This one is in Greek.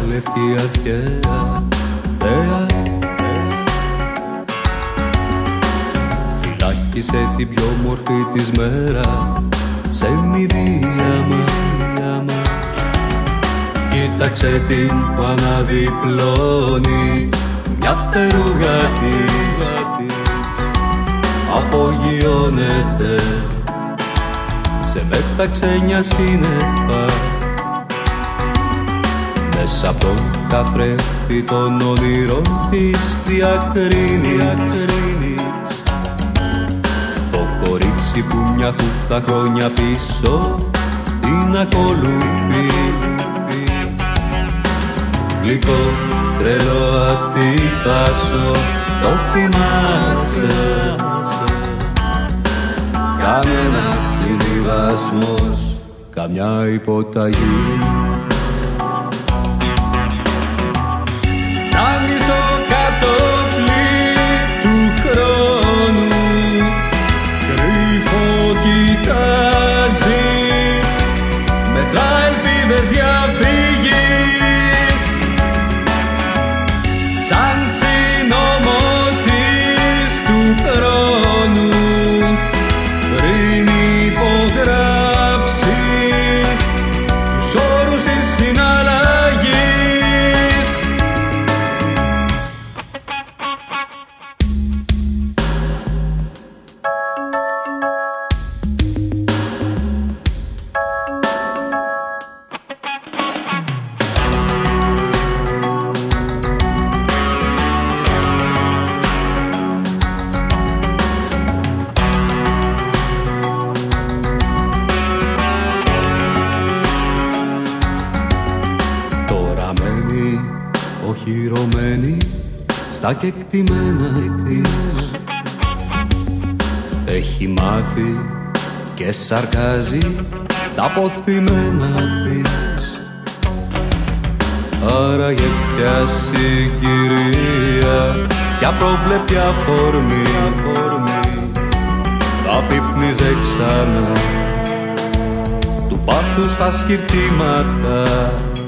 λευκή αρχαία θέα. Φυλάκισε την πιο μορφή της μέρα σε μηδίαμα. Κοίταξε την που αναδιπλώνει μια φτερούγα της, απογειώνεται σε μεταξένια σύννεφα. Μέσα από τον καθρέφτη των όνειρων της διακρίνει το κορίτσι που μια χούφτα χρόνια πίσω την ακολουθεί. Γλυκό, τρελό, ατίθασο, το θυμάσαι. Κανένας συμβιβασμός, καμιά υποταγή. Φτάνει στο κατόφλι του χρόνου, κρυφό κοιτάζει, μετρά ελπίδες διαφύγης, σαν συνομωτής του θρόνου, πριν υπογράψει τους όρους της συναλλαγής. Τώρα μένει οχυρωμένη στα κεκτημένα της, έχει μάθει και σαρκάζει τα αποθυμένα της. Άραγε ποια συγκυρία, ποια προβλέπει αφορμή, θα πύπνιζε ξανά του πάθους τα σκυρτήματα.